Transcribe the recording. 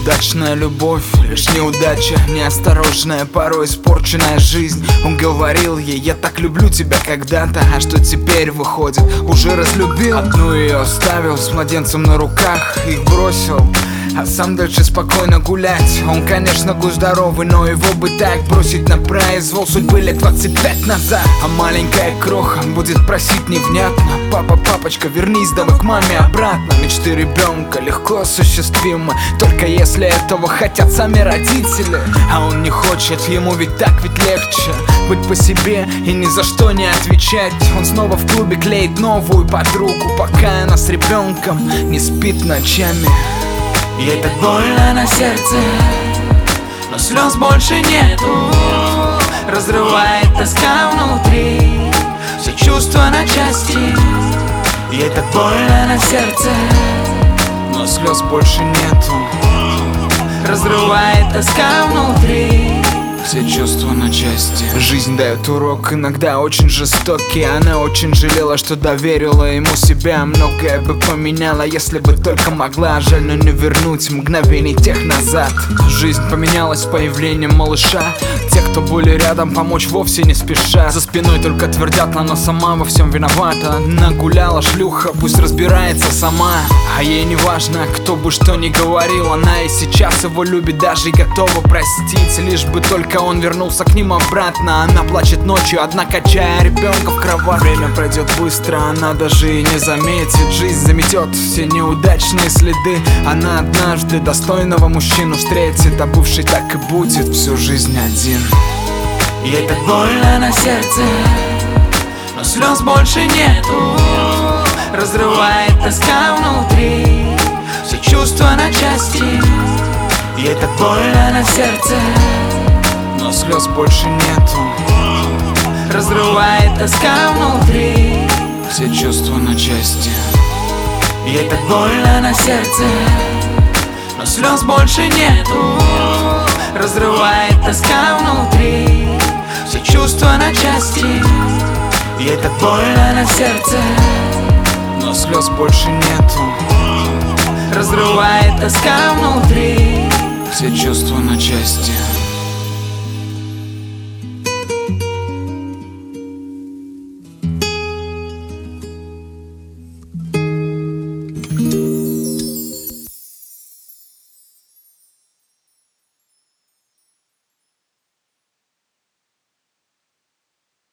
Неудачная любовь, лишь неудача, неосторожная, порой испорченная жизнь. Он говорил ей: я так люблю тебя когда-то, а что теперь выходит, уже разлюбил. Одну ее оставил с младенцем на руках, их бросил, а сам дальше спокойно гулять. Он, конечно, гусь здоровый, но его бы так бросить на произвол судьбы лет 25 назад. А маленькая кроха будет просить невнятно: папа, папочка, вернись давай к маме обратно. Мечты ребенка легко осуществимы, только если этого хотят сами родители. А он не хочет, ему ведь так ведь легче быть по себе и ни за что не отвечать. Он снова в клубе клеит новую подругу, пока она с ребенком не спит ночами. Ей так больно на сердце, но слез больше нету. Разрывает тоска внутри, все чувства на части. Ей так больно на сердце, но слез больше нету. Разрывает тоска внутри, все чувства на части. Жизнь дает урок, иногда очень жестокий. Она очень жалела, что доверила ему себя. Многое бы поменяла, если бы только могла. Жаль, но не вернуть мгновений тех назад. Жизнь поменялась с появлением малыша. Те, кто были рядом, помочь вовсе не спеша. За спиной только твердят, она сама во всем виновата. Нагуляла шлюха, пусть разбирается сама. А ей не важно, кто бы что ни говорил. Она и сейчас его любит, даже и готова простить, лишь бы только он вернулся к ним обратно. Она плачет ночью, одна качая ребенка в кровать. Время пройдет быстро, она даже и не заметит. Жизнь заметет все неудачные следы. Она однажды достойного мужчину встретит, а бывший так и будет всю жизнь один. Ей так больно на сердце, но слез больше нету. Разрывает тоска внутри, все чувства на части. Ей так больно на сердце, но слез больше нету. Разрывает тоска внутри, все чувства на части. Ей так больно на сердце, но слез больше нету. Разрывает тоска внутри, все чувства на части. Ей так больно на сердце, но слез больше нету. Разрывает тоска внутри, все чувства на части.